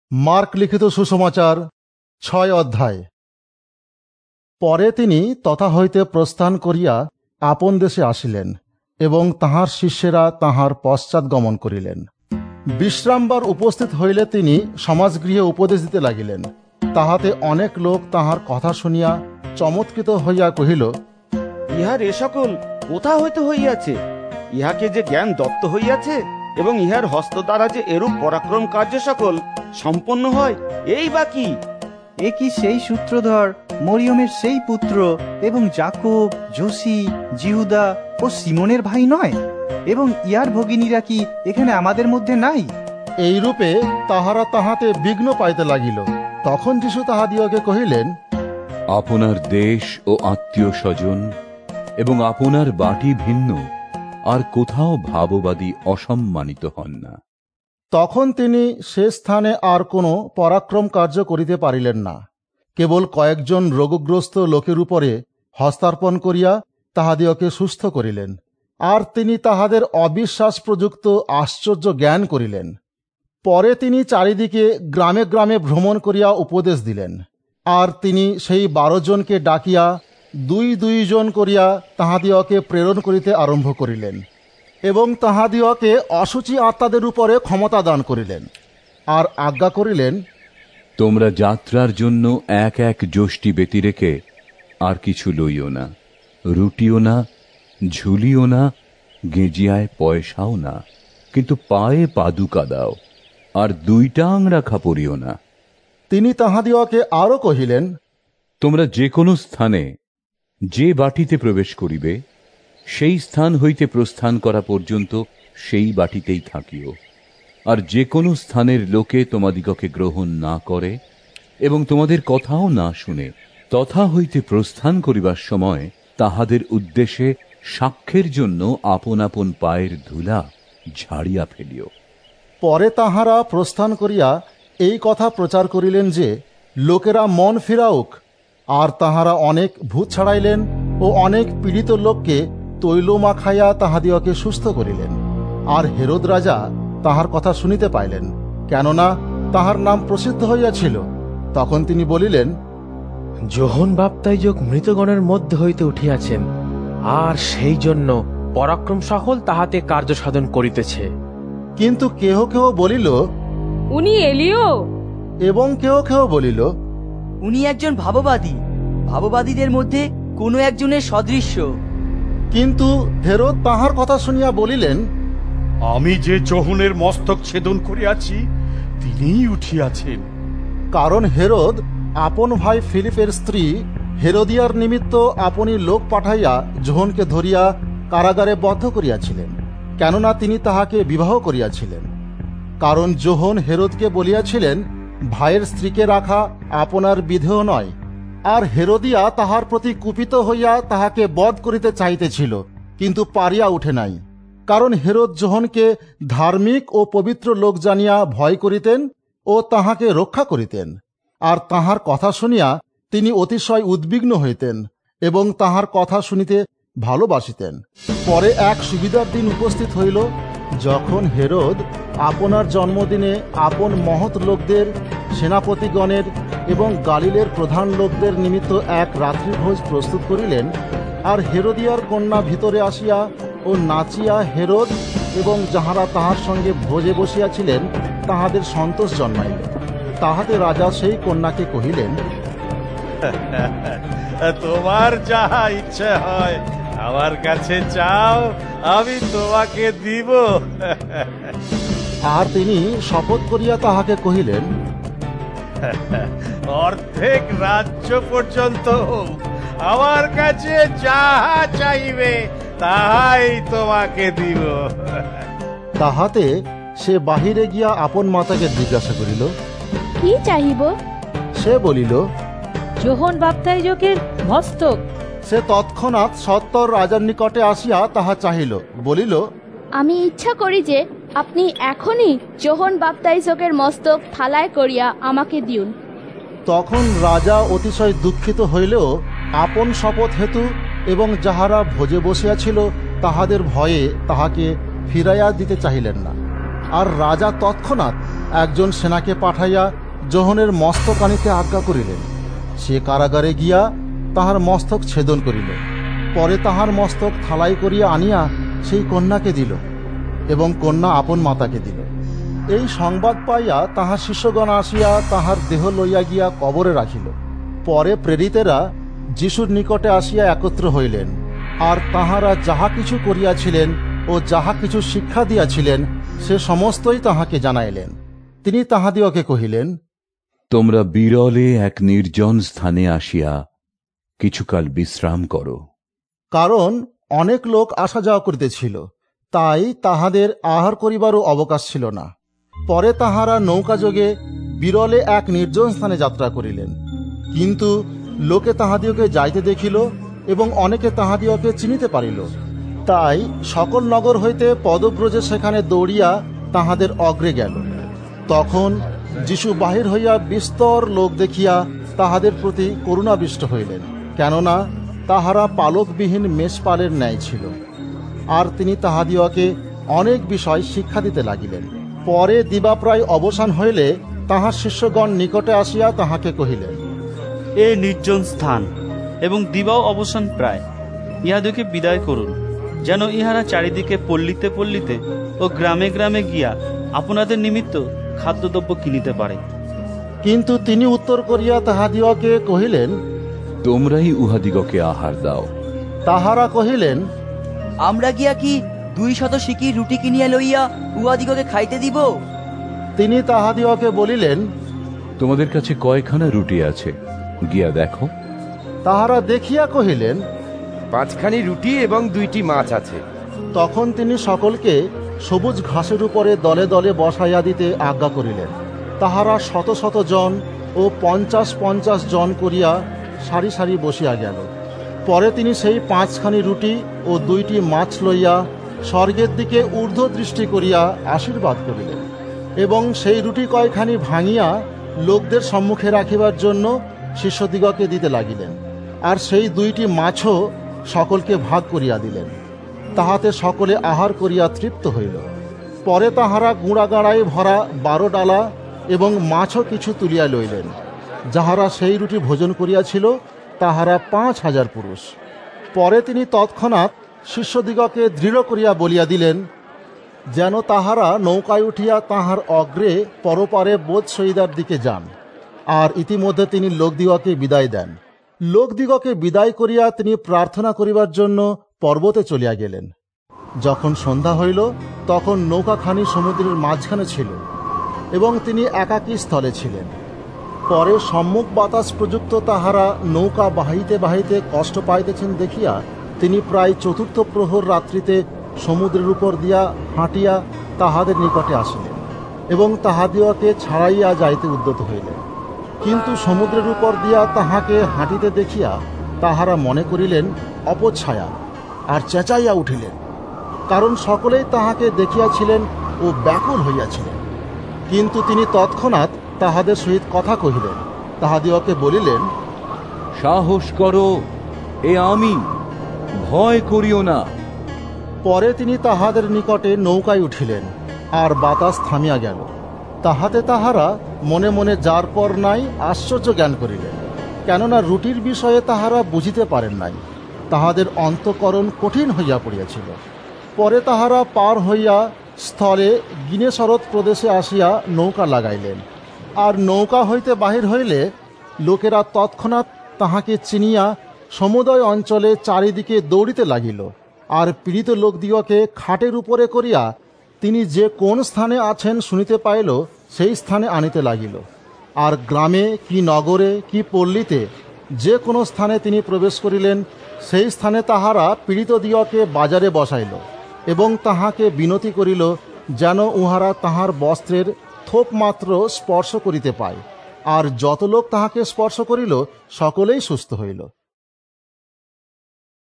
Mark লিখিত সুসমাচার ৬ অধ্যায়। পরে তিনি তথা হইতে প্রস্থান করিয়া আপন দেশে আসিলেন এবং তাঁহার শিষ্যেরা তাঁহার পশ্চাৎ গমন করিলেন। বিশ্রামবার উপস্থিত হইলে তিনি সমাজগৃহে উপদেশ দিতে লাগিলেন। তাহাতে অনেক লোক তাঁহার কথা শুনিয়া চমৎকৃত হইয়া কহিল, ইহার এ সকল কোথা হইতে হইয়াছে? ইহাকে যে জ্ঞান দত্ত হইয়াছে এবং ইহার হস্ত দ্বারা যে এরূপ পরাক্রম কার্য সকল সম্পন্ন হয়, এই বা কি? এ কি সেই সূত্রধর, মরিয়মের সেই পুত্র এবং যাকব, যোসি, জিহুদা ও সিমনের ভাই নয়? এবং ইয়ার ভগিনীরা কি এখানে আমাদের মধ্যে নাই? এইরূপে তাহারা তাহাতে বিঘ্ন পাইতে লাগিল। তখন যীশু তাহাদিওকে কহিলেন, আপনার দেশ ও আত্মীয় স্বজন এবং আপনার বাটি ভিন্ন আর কোথাও ভাববাদী অসম্মানিত হন না। তখন তিনি সে স্থানে আর কোনো পরাক্রম কার্য করিতে পারিলেন না। কেবল কয়েকজন রোগগ্রস্ত লোকের উপরে হস্তার্পণ করিয়া তাহাদিওকে সুস্থ করিলেন। আর তিনি তাহাদের অবিশ্বাস প্রযুক্ত আশ্চর্য জ্ঞান করিলেন। পরে তিনি চারিদিকে গ্রামে গ্রামে ভ্রমণ করিয়া উপদেশ দিলেন। আর তিনি সেই 12 জনকে ডাকিয়া 2 জন করিয়া তাহাদিওকে প্রেরণ করিতে আরম্ভ করিলেন এবং তাহাদিওকে অসুচি আত্মাদের উপরে ক্ষমতা দান করিলেন। আর আজ্ঞা করিলেন, তোমরা যাত্রার জন্য এক যষ্টি বেতি রেখে আর কিছু লইও না, রুটিও না, ঝুলিও না, গেঁজিয়ায় পয়সাও না, কিন্তু পায়ে পাদুকা দাও, আর 2টা আংরাখা পরিও না। তিনি তাহাদিওকে আরো কহিলেন, তোমরা যে কোনো স্থানে যে বাটিতে প্রবেশ করিবে, সেই স্থান হইতে প্রস্থান করা পর্যন্ত সেই বাটিতেই থাকিও। আর যে কোনো স্থানের লোকে তোমাদিগকে গ্রহণ না করে এবং তোমাদের কথাও না শুনে তথা হইতে প্রস্থান করিবার সময় তাহাদের উদ্দেশ্যে সাক্ষ্যের জন্য আপন আপন পায়ের ধুলা ঝাড়িয়া ফেলিও। পরে তাহারা প্রস্থান করিয়া এই কথা প্রচার করিলেন যে লোকেরা মন ফিরাউক। আর তাহারা অনেক ভূত ছাড়াইলেন ও অনেক পীড়িত লোককে তৈল মাখাইয়া তাহাদিওকে সুস্থ করিলেন। আর হেরোদ রাজা তাহার কথা শুনিতে পাইলেন, কেননা তাহার নাম প্রসিদ্ধ হইয়াছিল। তখন তিনি বলিলেন, যোহন বাপ্তাইজক মৃতগণের মধ্যে হইতে উঠিয়াছেন, আর সেই জন্য পরাক্রম সকল তাহাতে কার্য সাধন করিতেছে। কিন্তু কেহ কেহ বলিল, উনি এলিও। এবং কেহ কেহ বলিল, উনি একজন ভাববাদীদের মধ্যে কোনো একজনের সদৃশ্য। কিন্তু হেরোদ তাহার কথা শুনিয়া বলিলেন, আমি যে যোহনের মস্তক ছেদন করিয়াছি, তিনিই উঠিয়াছেন। কারণ হেরোদ আপন ভাই ফিলিপের স্ত্রী হেরোদিয়ার নিমিত্ত আপনি লোক পাঠাইয়া যোহনকে ধরিয়া কারাগারে বদ্ধ করিয়াছিলেন, কেননা তিনি তাহাকে বিবাহ করিয়াছিলেন। কারণ যোহন হেরোদকে বলিয়াছিলেন, ভাইয়ের স্ত্রীকে রাখা আপনার বিধেয় নয়। আর হেরোদিয়া তাহার প্রতি কুপিত হইয়া তাহাকে বধ করিতে চাইতেছিল, কিন্তু পারিয়া উঠে নাই। কারণ হেরোদ যোহনকে ধার্মিক ও পবিত্র লোক জানিয়া ভয় করিতেন ও তাহাকে রক্ষা করিতেন। আর তাহার কথা শুনিয়া তিনি অতিশয় উদ্বিগ্ন হইতেন এবং তাহার কথা শুনিতে ভালোবাসিতেন। পরে এক সুবিধার দিন উপস্থিত হইল, যখন হেরোদ আপনার জন্মদিনে আপন মহৎ লোকদের, সেনাপতিগণের এবং গালিলের প্রধান লোকদের নিমিত্ত এক রাত্রিভোজ প্রস্তুত করিলেন। আর হেরোদিয়ার কন্যা ভিতরে আসিয়া ও নাচিয়া হেরোদ এবং যাহারা তাহার সঙ্গে ভোজে বসিয়াছিলেন তাহাদের সন্তোষ জন্মাইল। তাহাতে রাজা সেই কন্যাকে কহিলেন, তোমার যাহা ইচ্ছা হয় আমার কাছে চাও, আমি তোমাকে দিব। আর তিনি শপথ করিয়া তাহাকে কহিলেন, অর্ধেক রাজ্য পর্যন্ত আমার কাছে যাহা চাইবে তাহাই তোমাকে দিব। তাহাতে সে বাহিরে গিয়া আপন মাতাকে জিজ্ঞাসা করিল, কি চাহিব? সে বলিল, যোহন বাপ্তাইজকের মস্তক। সে তৎক্ষণাৎ সত্বর রাজার নিকটে আসিয়া তাহা চাহিল, বলিল, আমি ইচ্ছা করি যে আপনি এখনই যোহন বাপ্তাইজকের মস্তক থালায় করিয়া আমাকে দিউন। তখন রাজা অতিশয় দুঃখিত হইলেও আপন শপথ হেতু এবং যাহারা ভোজে বসিয়াছিল তাহাদের ভয়ে তাহাকে ফিরাইয়া দিতে চাহিলেন না। আর রাজা তৎক্ষণাৎ একজন সেনাকে পাঠাইয়া যোহনের মস্তক আনিতে আজ্ঞা করিলেন। সে কারাগারে গিয়া তাহার মস্তক ছেদন করিল। পরে তাহার মস্তক থালাই করিয়া আনিয়া সেই কন্যাকে দিল, এবং কন্যা আপন মাতাকে দিল। এই সংবাদ পাইয়া তাহার শিষ্যগণ আসিয়া তাহার দেহ লইয়া গিয়া কবরে রাখিল। পরে প্রেরিতেরা যিশুর নিকটে আসিয়া একত্র হইলেন, আর তাহারা যাহা কিছু করিয়াছিলেন ও যাহা কিছু শিক্ষা দিয়াছিলেন সে সমস্তই তাহাকে জানাইলেন। তিনি তাহাদিওকে কহিলেন, তোমরা বিরলে এক নির্জন স্থানে আসিয়া কিছুকাল বিশ্রাম করো। কারণ অনেক লোক আসা যাওয়া করিতেছিল, তাই তাহাদের আহার করিবারও অবকাশ ছিল না। পরে তাহারা নৌকাযোগে বিরলে এক নির্জন স্থানে যাত্রা করিলেন। কিন্তু লোকে তাহাদিওকে যাইতে দেখিল, এবং অনেকে তাহাদিওকে চিনিতে পারিল। তাই সকল নগর হইতে পদব্রজে সেখানে দৌড়িয়া তাহাদের অগ্রে গেল। তখন যিশু বাহির হইয়া বিস্তর লোক দেখিয়া তাহাদের প্রতি করুণাবিষ্ট হইলেন, কেননা তাহারা পালকবিহীন মেষপালের ন্যায় ছিল। আর তিনি তাহাদিওকে অনেক বিষয় শিক্ষা দিতে লাগিলেন। পরে দিবাপ্রায় অবসান হইলে তাহার শিষ্যগণ নিকটে আসিয়া তাহাকে কহিলেন, এ নির্জন স্থান এবং দিবাও অবসান প্রায়, ইহাদেরকে বিদায় করুন, যেন ইহারা চারিদিকে পল্লীতে পল্লীতে ও গ্রামে গ্রামে গিয়া আপনাদের নিমিত্ত খাদ্যদ্রব্য কিনিতে পারে। কিন্তু তিনি উত্তর করিয়া তাহাদিওকে কহিলেন, তোমরাই উহাদিগকে আহার দাও। তাহারা কহিলেন, আমরা গিয়া কি 200 সিকির রুটি কিনিয়া লইয়া উহাদিগকে খাইতে দিব? তিনি তাহাদিওকে বলিলেন, তোমাদের কাছে কয়খানা রুটি আছে, গিয়া দেখো। তাহারা দেখিয়া কহিলেন, 5খানি রুটি এবং 2টি মাছ আছে। তখন তিনি সকলকে সবুজ ঘাসের উপরে দলে দলে বসাইয়া দিতে আজ্ঞা করিলেন। তাহারা শত শত জন ও 50-50 জন করিয়া সারি সারি বসিয়া গেল। পরে তিনি সেই 5খানি রুটি ও 2টি মাছ লইয়া স্বর্গের দিকে ঊর্ধ্ব দৃষ্টি করিয়া আশীর্বাদ করিলেন, এবং সেই রুটি কয়খানি ভাঙিয়া লোকদের সম্মুখে রাখিবার জন্য শিষ্যদিগকে দিতে লাগিলেন। আর সেই 2টি মাছও সকলকে ভাগ করিয়া দিলেন। তাহাতে সকলে আহার করিয়া তৃপ্ত হইল। পরে তাহারা গুঁড়াগাড়ায় ভরা 12 ডালা এবং মাছও কিছু তুলিয়া লইলেন। যাহারা সেই রুটি ভোজন করিয়াছিল তাহারা 5000 পুরুষ। পরে তিনি তৎক্ষণাৎ শিষ্যদিগকে দৃঢ় করিয়া বলিয়া দিলেন, যেন তাহারা নৌকায় উঠিয়া তাহার অগ্রে পরপারে বোধসইদার দিকে যান। আর ইতিমধ্যে তিনি লোকদিগকে বিদায় দেন। লোকদিগকে বিদায় করিয়া তিনি প্রার্থনা করিবার জন্য পর্বতে চলিয়া গেলেন। যখন সন্ধ্যা হইল তখন নৌকাখানি সমুদ্রের মাঝখানে ছিল, এবং তিনি একাকী স্থলে ছিলেন। পরে সম্মুখ বাতাস প্রযুক্ত তাহারা নৌকা বাহিতে বাহিতে কষ্ট পাইতেছেন দেখিয়া তিনি প্রায় 4th প্রহর রাত্রিতে সমুদ্রের উপর দিয়া হাঁটিয়া তাহাদের নিকটে আসিলেন, এবং তাহাদিওকে ছাড়াইয়া যাইতে উদ্যত হইলেন। কিন্তু সমুদ্রের উপর দিয়া তাহাকে হাঁটিতে দেখিয়া তাহারা মনে করিলেন অপছায়া, আর চেঁচাইয়া উঠিলেন, কারণ সকলেই তাহাকে দেখিয়াছিলেন ও ব্যাকুল হইয়াছিলেন। কিন্তু তিনি তৎক্ষণাৎ তাহাদের সহিত কথা কহিলেন, তাহাদিওকে বলিলেন, সাহস করো, এ আমি, ভয় করিও না। পরে তিনি তাহাদের নিকটে নৌকায় উঠিলেন, আর বাতাস থামিয়া গেল। তাহাতে তাহারা মনে মনে যার পর নাই আশ্চর্য জ্ঞান করিলেন, কেননা রুটির বিষয়ে তাহারা বুঝিতে পারেন নাই। তাহাদের অন্তঃকরণ কঠিন হইয়া পড়িয়াছিল। পরে তাহারা পার হইয়া স্থলে গিনেসরত প্রদেশে আসিয়া নৌকা লাগাইলেন। আর নৌকা হইতে বাহির হইলে লোকেরা তৎক্ষণাৎ তাহাকে চিনিয়া সমুদয় অঞ্চলে চারিদিকে দৌড়িতে লাগিল, আর পীড়িত লোকদিগকে খাটের উপরে করিয়া তিনি যে কোন স্থানে আছেন শুনিতে পাইল সেই স্থানে আনিতে লাগিল। আর গ্রামে কি নগরে কি পল্লীতে যে কোনো স্থানে তিনি প্রবেশ করিলেন, সেই স্থানে তাহারা পীড়িতদিগকে বাজারে বসাইল, এবং তাহাকে বিনতি করিল যেন উহারা তাহার বস্ত্রের থোপ মাত্র স্পর্শ করিতে পায়। আর যত লোক তাহাকে স্পর্শ করিল সকলেই সুস্থ হইল।